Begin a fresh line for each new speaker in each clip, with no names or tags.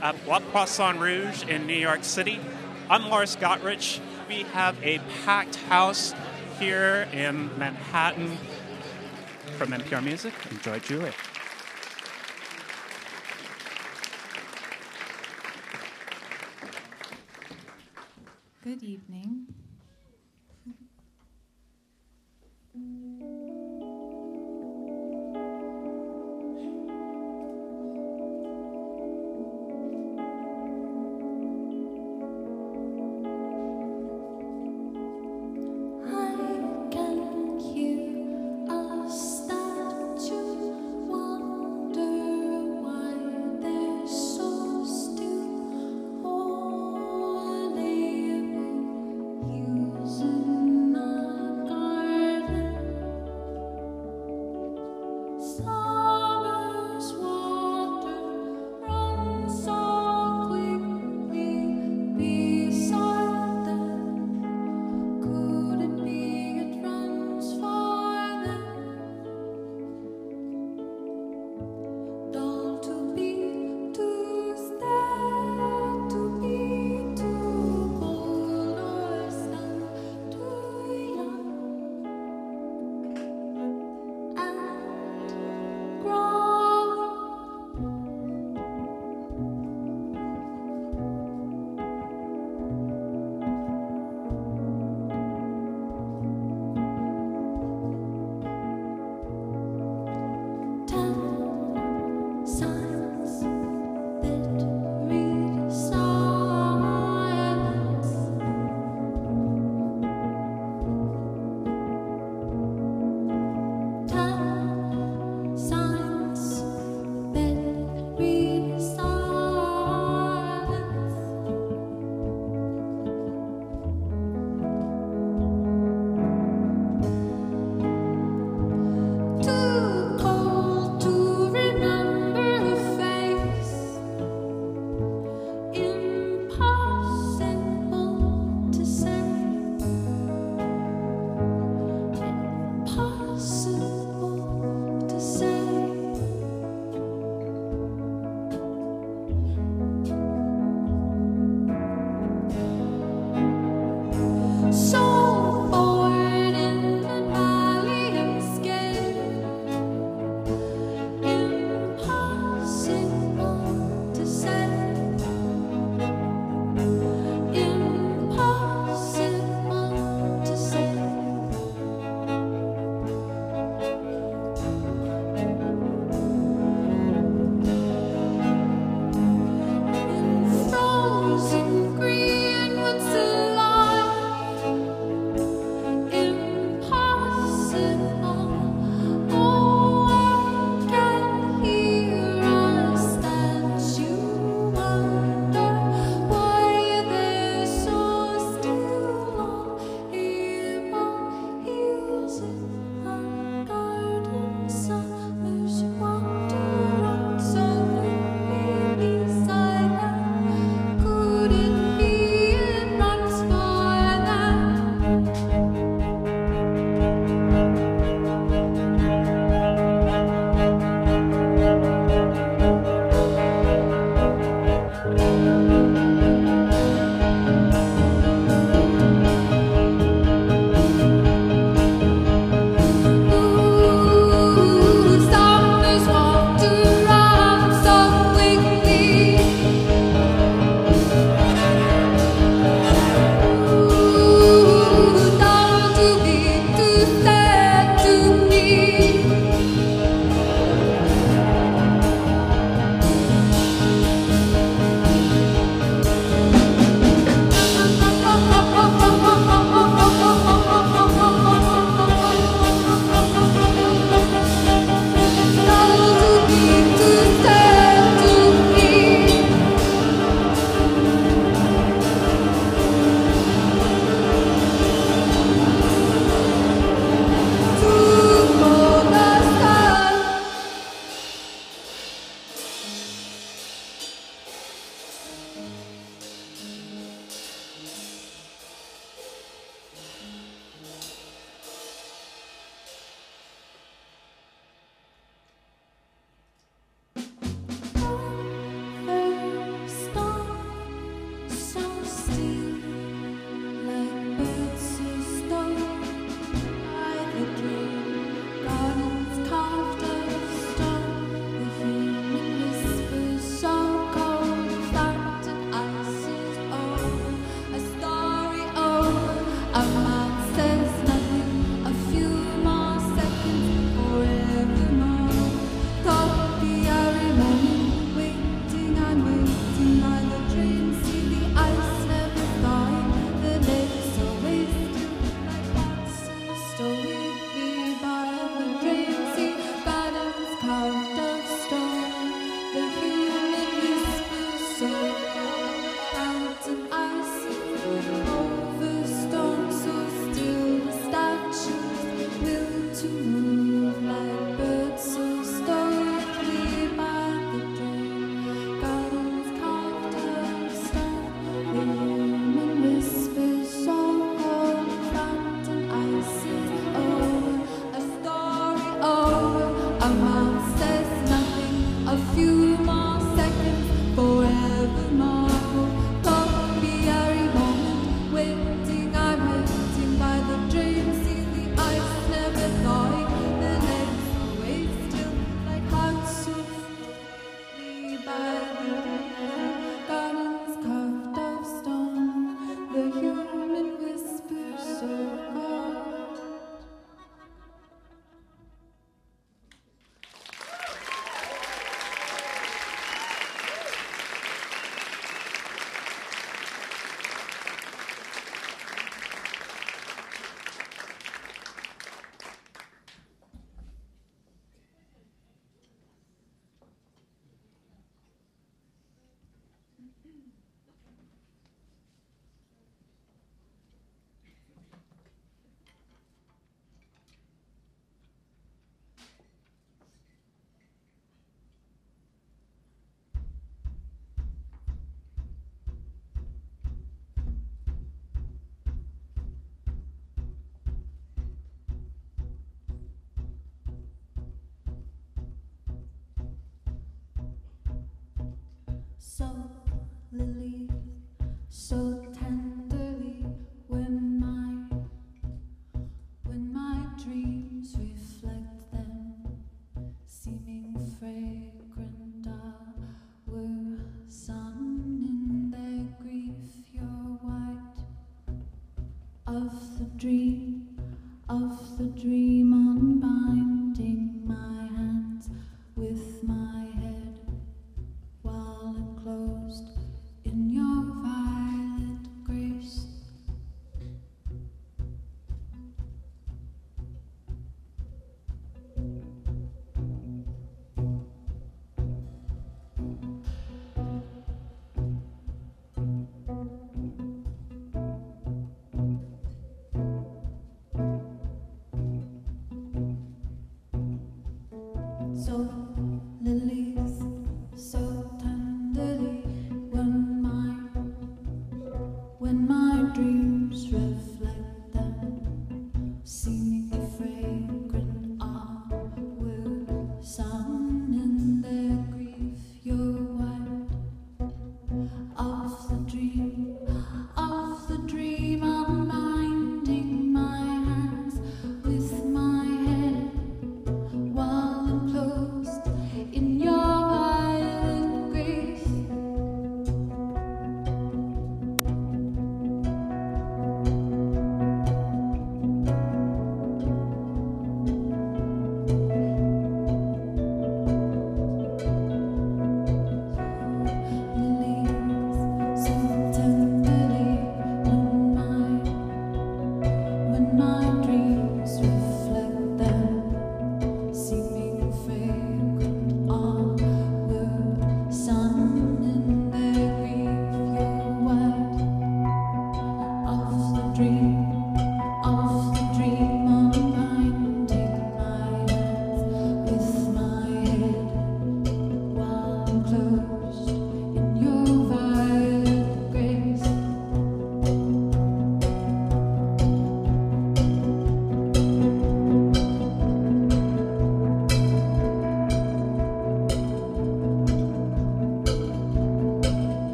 at La Poisson Rouge in New York City. I'm Lars Gottrich. We have a packed house here in Manhattan. From NPR Music, enjoy Julia.
Good evening.
You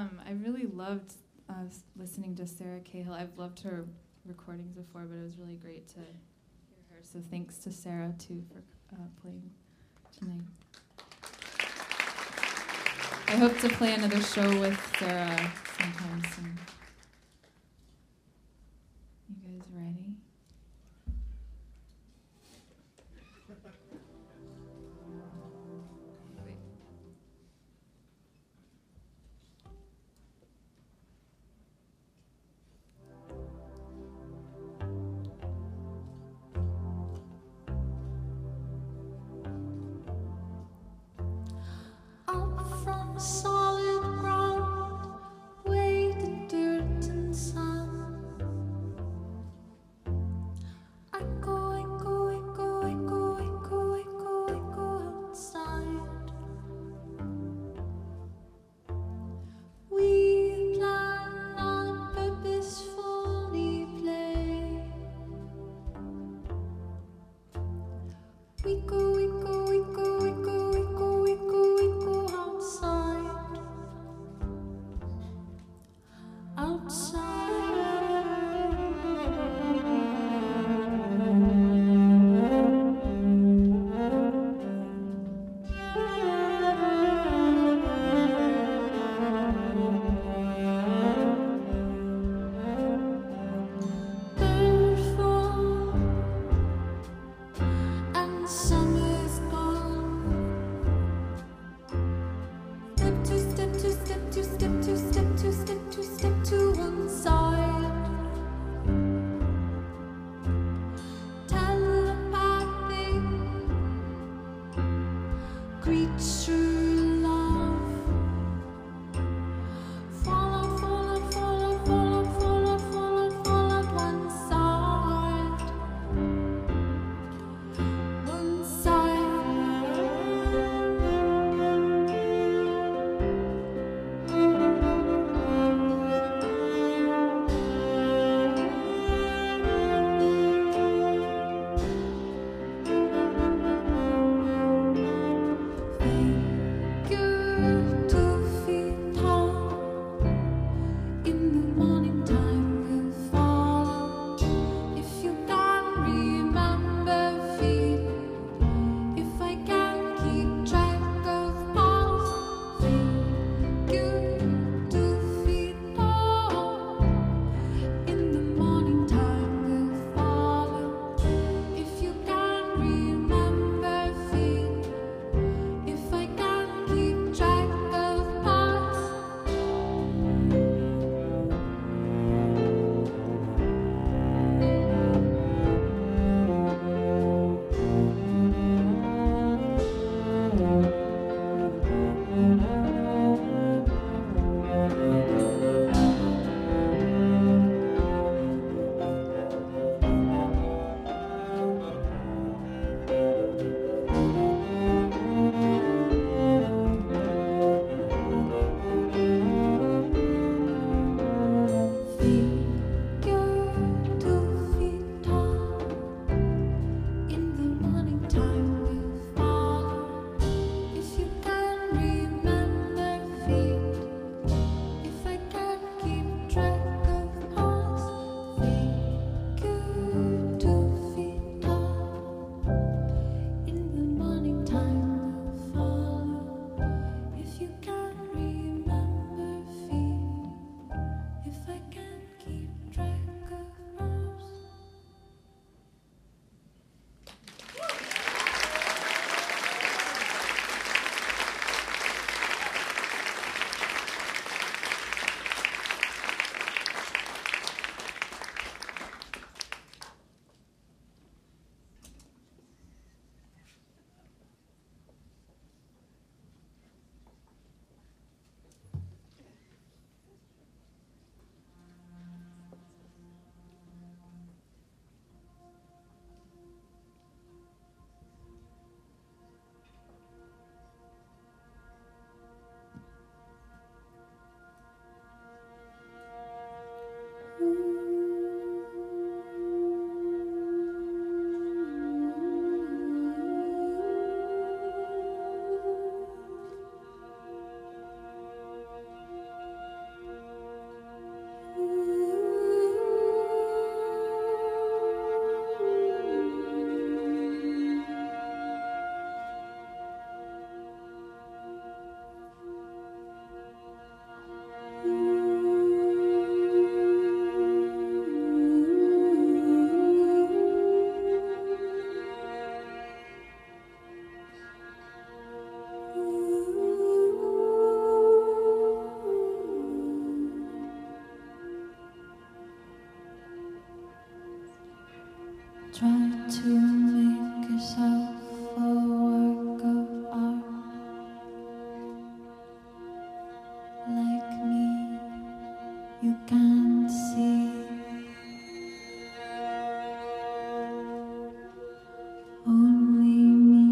I really loved listening to Sarah Cahill. I've loved her recordings before, but it was really great to hear her. So thanks to Sarah, too, for playing tonight. I hope to play another show with Sarah sometime soon. You guys ready?
Solid ground, way the dirt and sun. Echo, echo, echo, echo, echo, echo, echo outside. We plan on purposefully play. We go, we go, we go, we go, we go, we go, we go outside. Bird and summer's gone. Step two, step two, step two, step two, step two, step two, step to one side. Telepathic creature love. Follow, follow, follow, follow, follow, follow, follow one side. One side. Fade Try to make yourself a work of art. Like me, you can't see. Only me.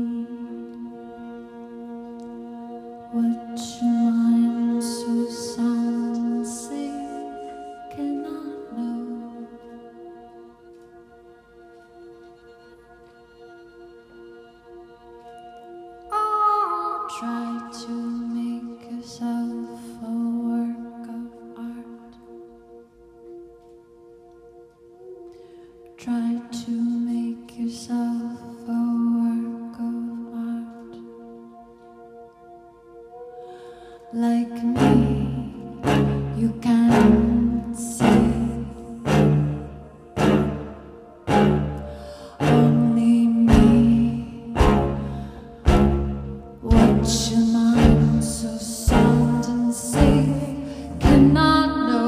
What your mind so sound and safe cannot know. Try to make yourself a work of art. Try to make yourself a work of art. Like me, you can't see. Only me. What your mind so sound and safe cannot know.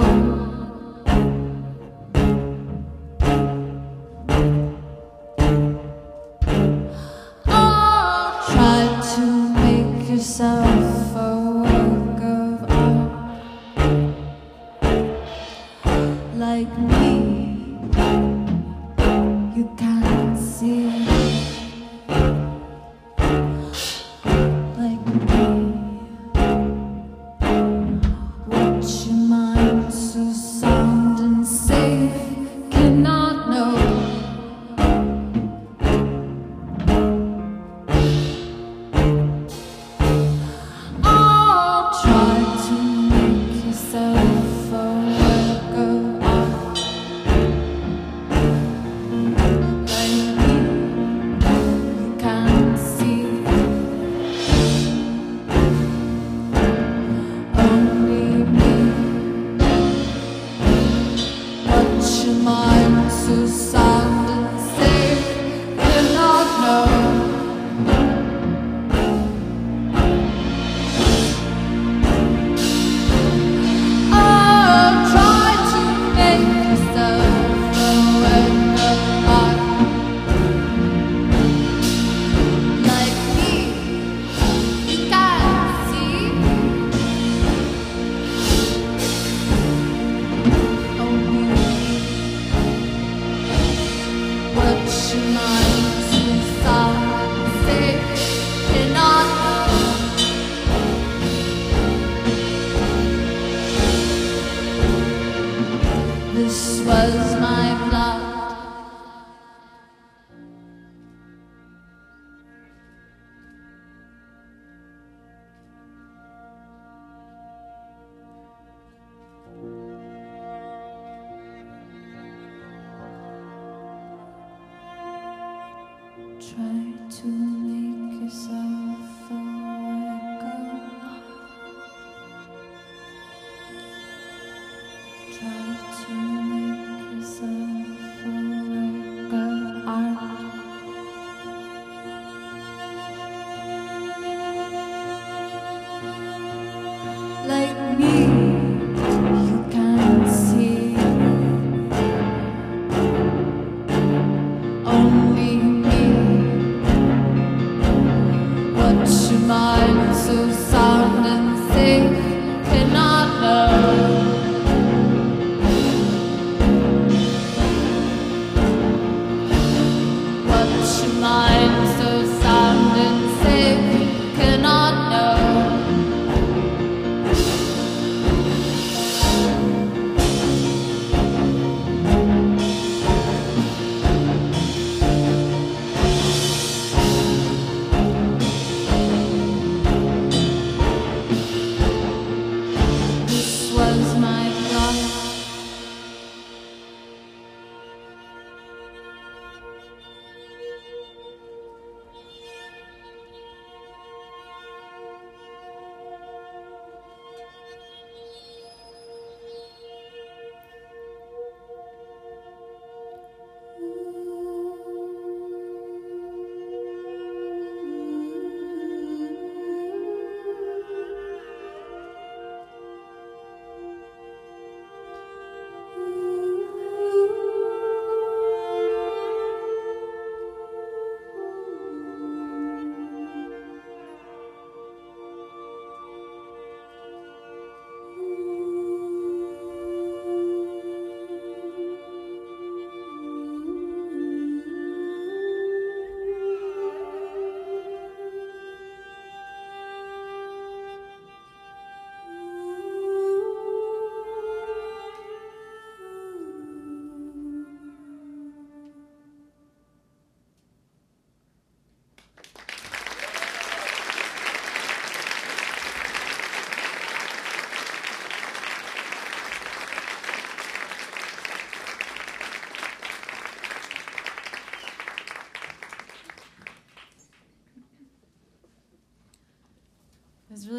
Try to make yourself a work of art. Like me, you can't see. Like me, what your mind so sound and safe cannot know. Try to make yourself a work of art. Like me, you can't see. Only me. What your mind so sound and safe cannot know. Try to make yourself a work of art. Like me, you can't see. Only me. What your mind so sound and safe cannot know. This was my blood.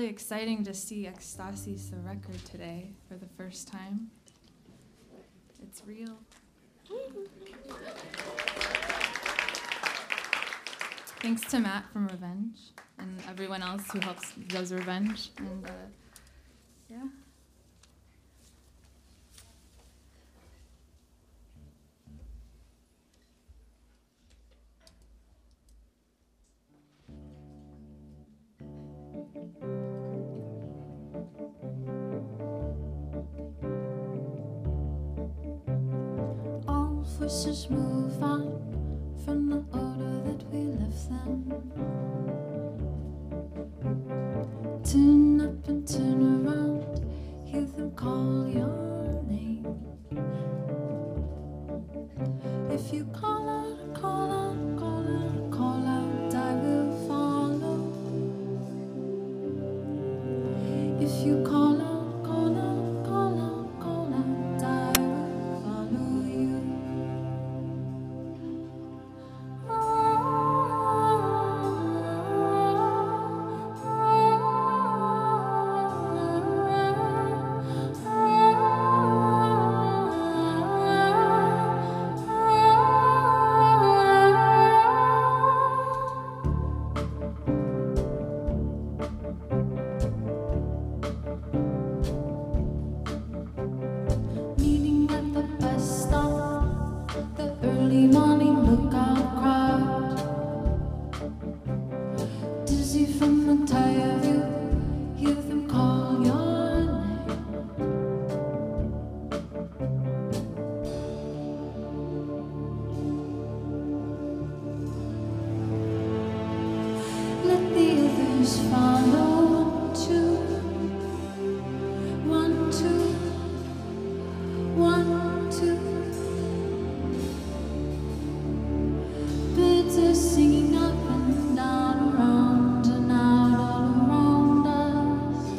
really exciting to see Ecstasis, the record, today for the first time. It's real. Thanks to Matt from Revenge and everyone else who does Revenge. And yeah.
All voices move on from the order that we left them. Turn up and turn around, hear them call your name. If you call out, call out, call out, call out, I will follow. If you call out, call out, call out, call out, I will follow you. Meeting at the bus stop, the early morning lookout crowd. Dizzy from the tired view, hear them call your name. Let the others follow. 1, 2, 1, 2. Birds are singing up and down, around and out, all around us.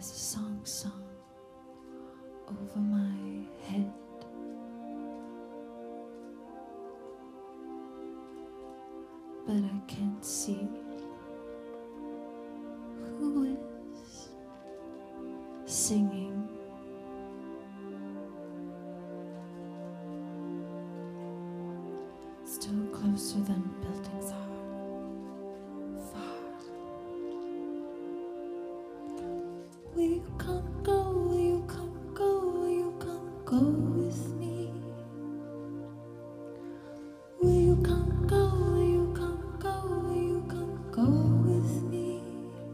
There's a song sung over my head. But I can't see who is singing. Still closer than buildings are, far. Will you come go, will you come go, will you come go with me? Will you come go, will you come go, will you come go with me?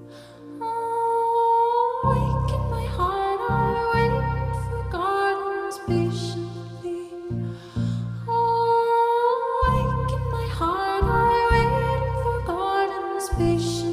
Oh, wake in my heart, I wait for gardens patiently. Oh, wake in my heart, I wait for gardens patiently.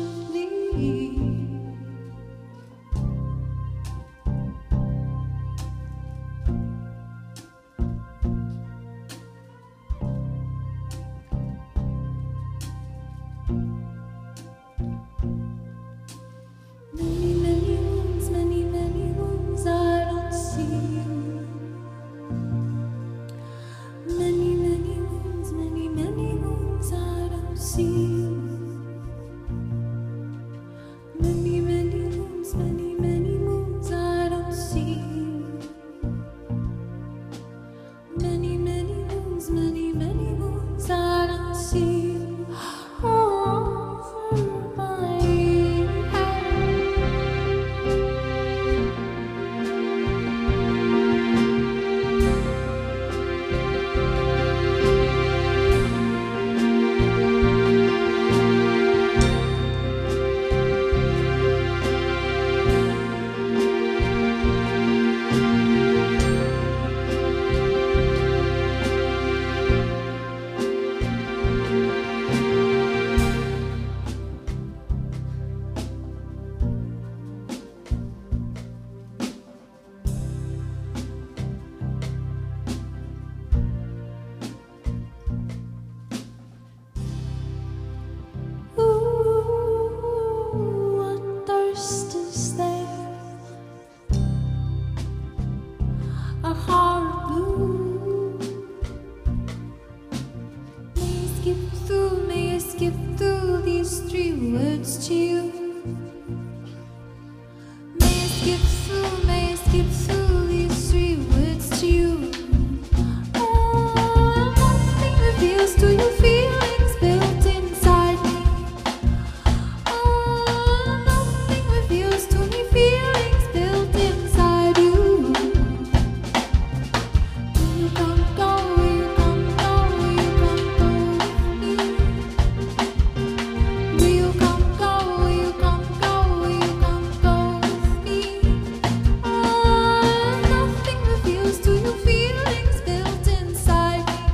Many, many moons, I don't see you. Many, many moons, I don't see you. Many, many moons, I don't see you. Many, many moons, I don't see you. Over my head. What thirst is there? A heart blue. May I skip through these 3 words to you? May I skip through these 3 words to you? Oh, nothing reveals to you feelings built inside me. Oh, nothing reveals to me feelings built inside you. Will you come go, will you come go, will you come go with me? Will you come go, will you come go, will you come go with me? Oh, nothing reveals to you feelings built inside me.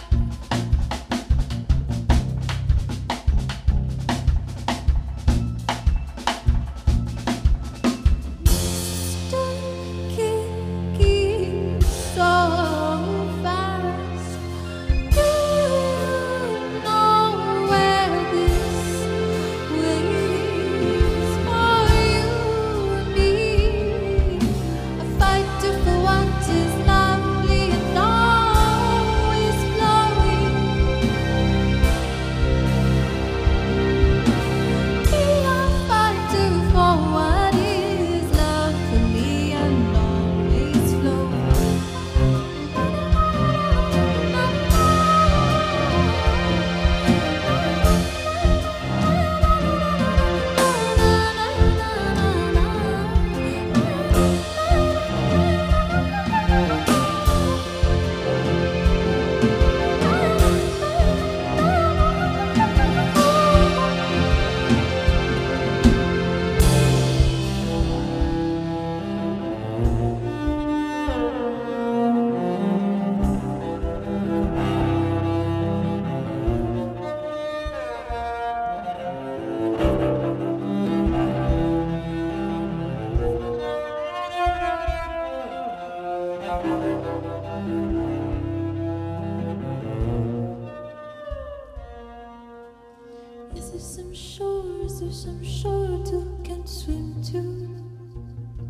Kicking so fast. Do you know where this leads for you and me? A fight for what is lovely and always flowing. We are fighting for what is lovely and always flowing. Is there some shore two can swim to?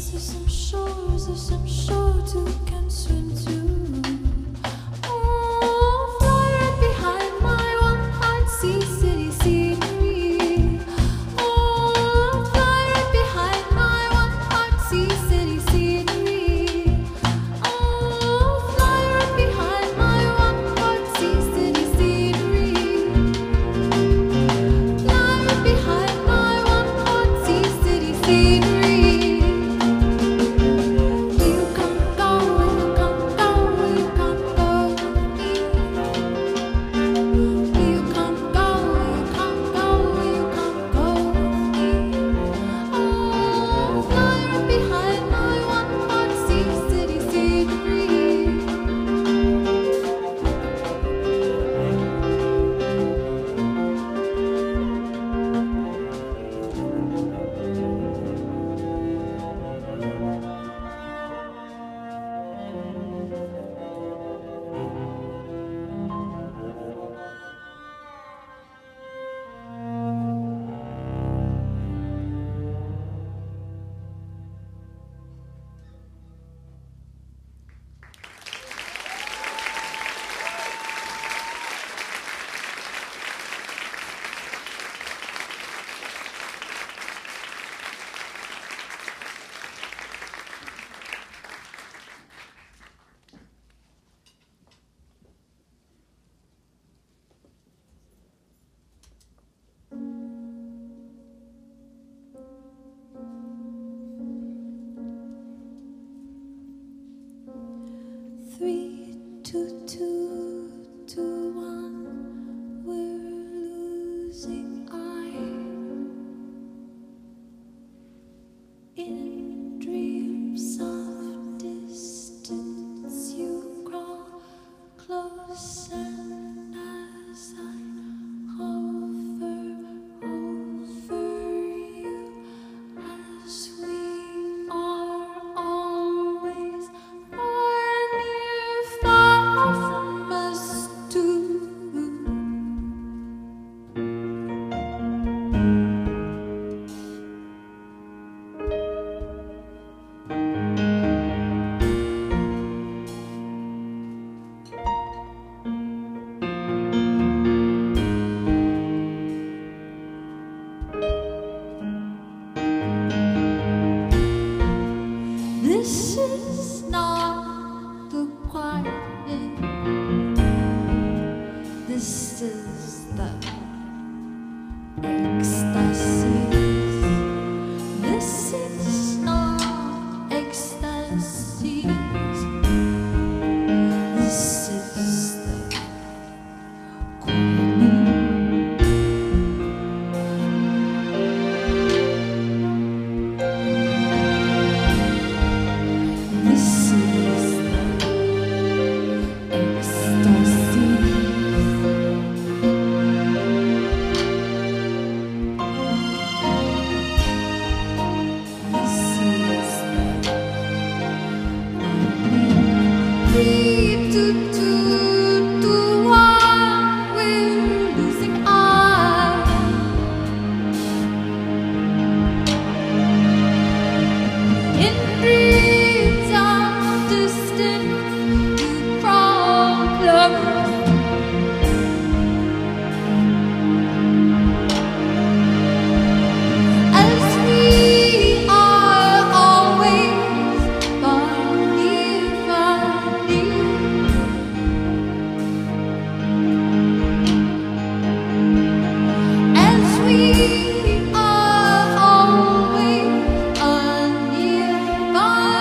We are always nearby.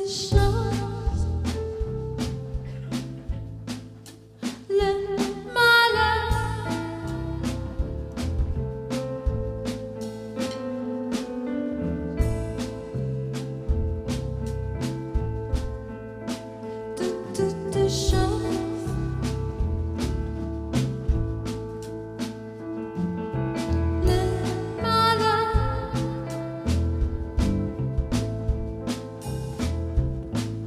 chance. Let my love do chance. Let my love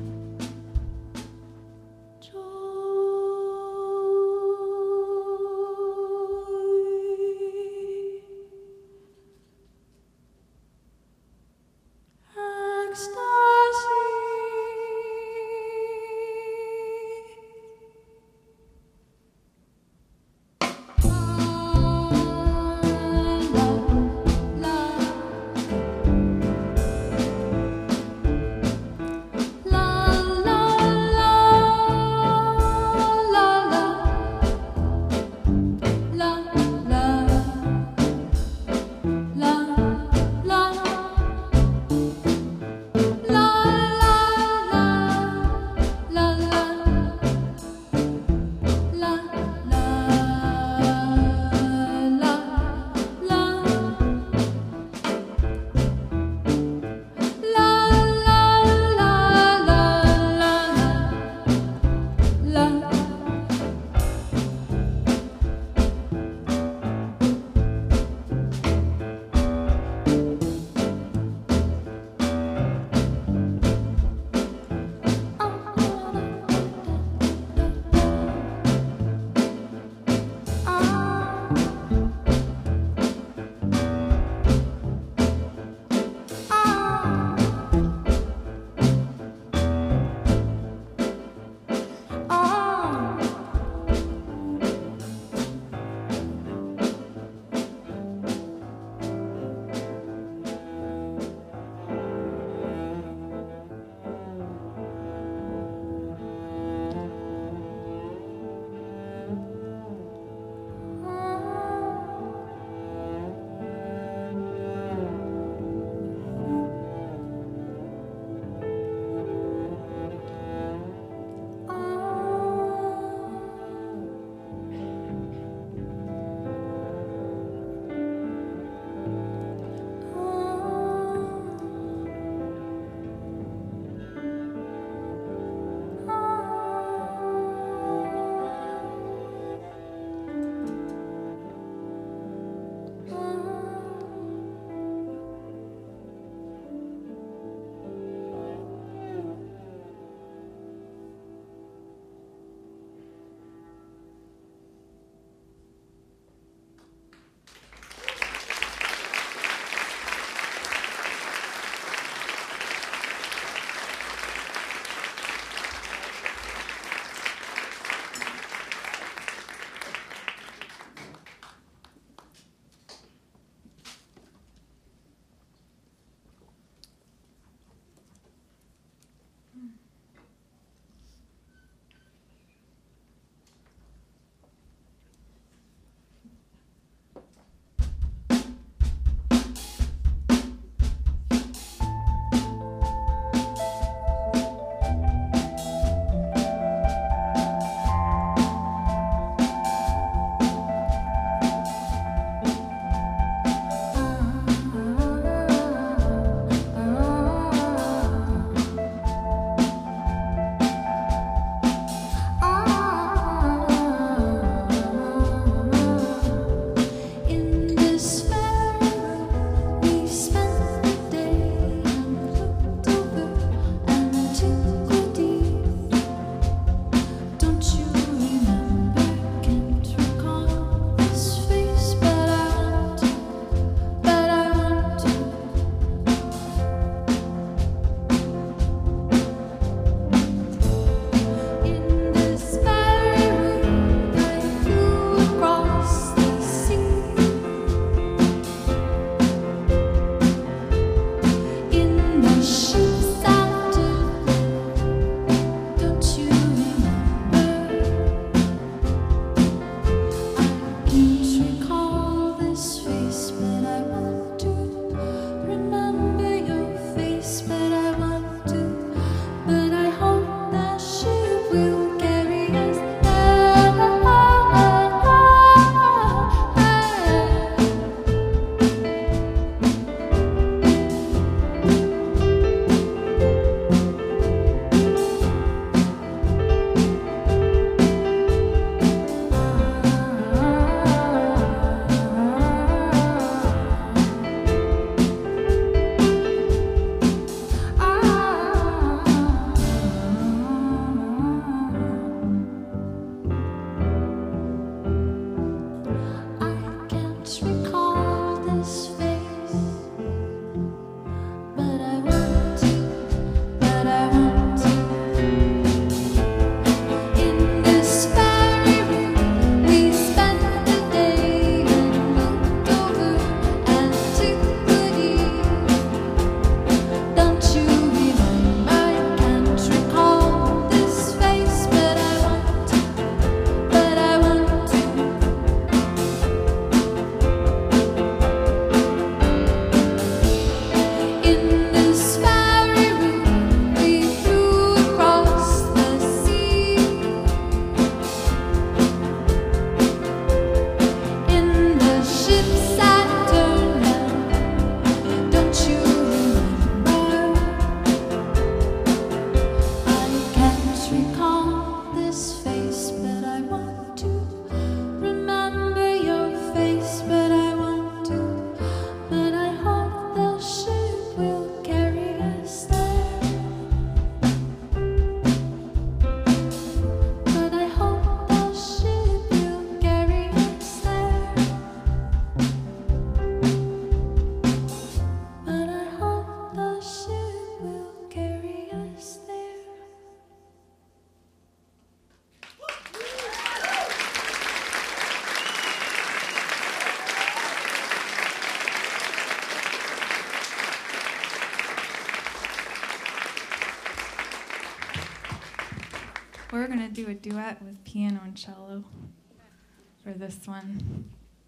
We're gonna do a duet with piano and cello for this one.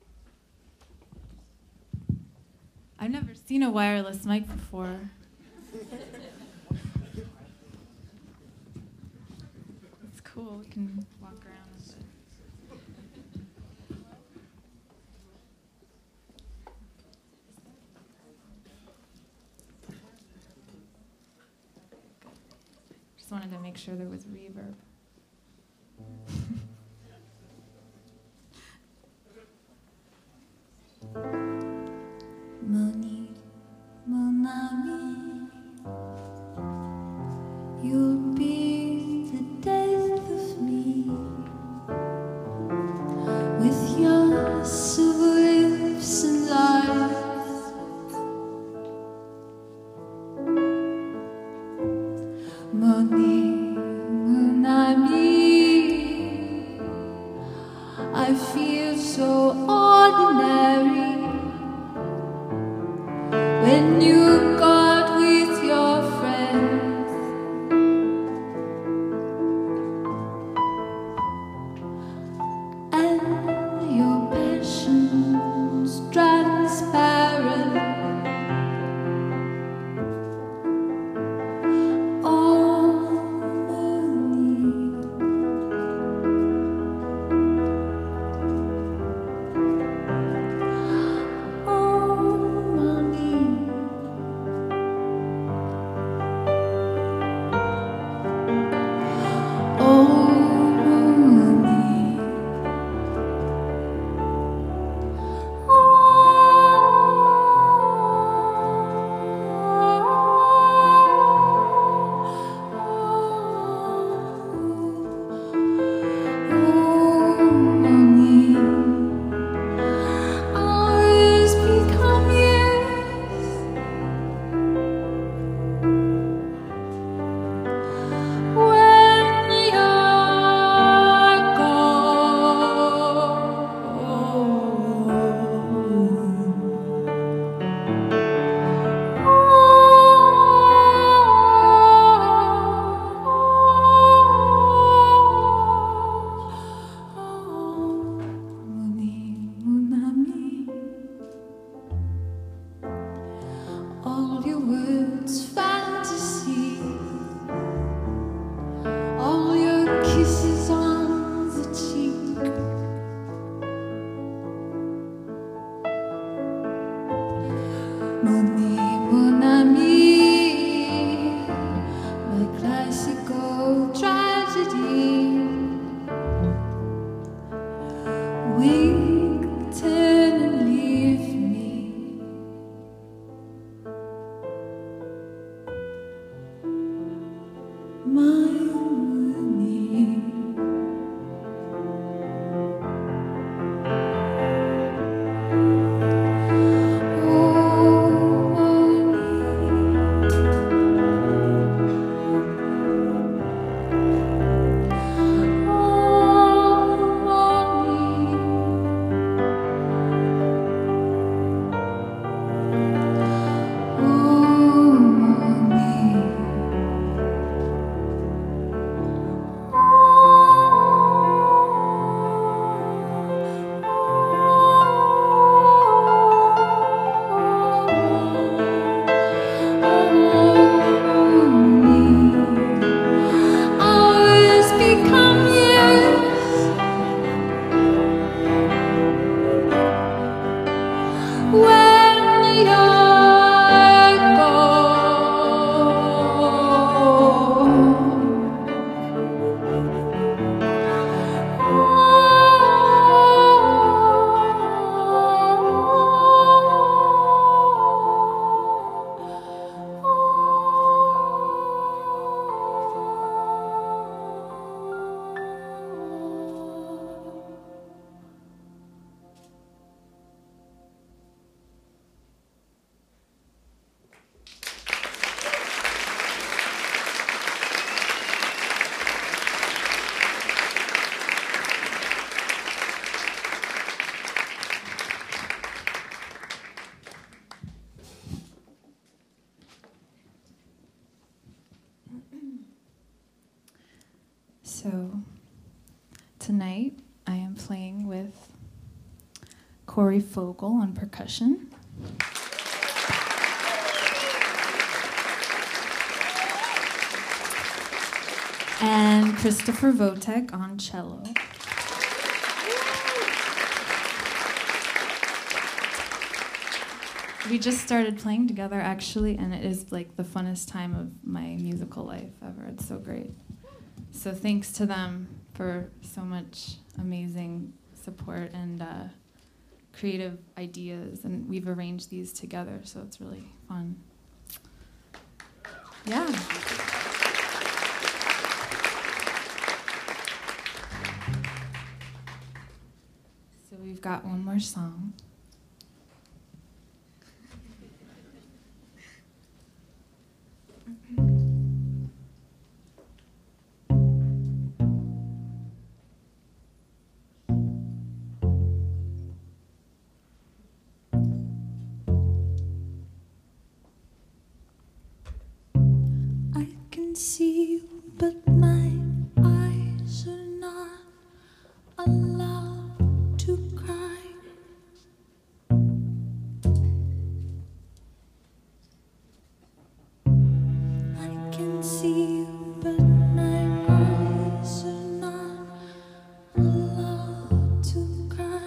I've never seen a wireless mic before. It's cool, we can walk around with it. Just wanted to make sure there was reverb.
Moni, mon ami, you'll be the death of me. With your silver lips and lies, Moni, mon ami, I feel so ordinary when you got with your friends, and your passion's transparent. Oh, money. Oh, money. All your words fantasy, all your kisses on the cheek, mon ami, my classical tragedy. Wink, turn and leave me. My money. Oh, always become yours when you're
So tonight I am playing with Corey Fogel on percussion. And Christopher Votek on cello. We just started playing together actually, and it is like the funnest time of my musical life ever. It's so great. So thanks to them for so much amazing support and creative ideas, and we've arranged these together, so it's really fun. Yeah. So we've got one more song.
I can see you, but my eyes are not allowed to cry. I can see you, but my eyes are not allowed to cry.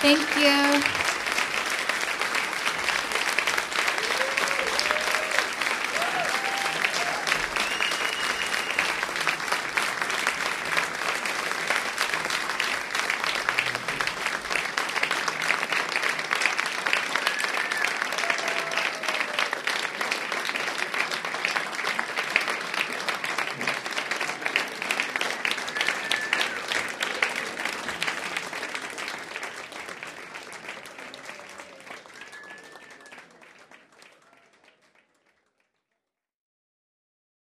Thank you.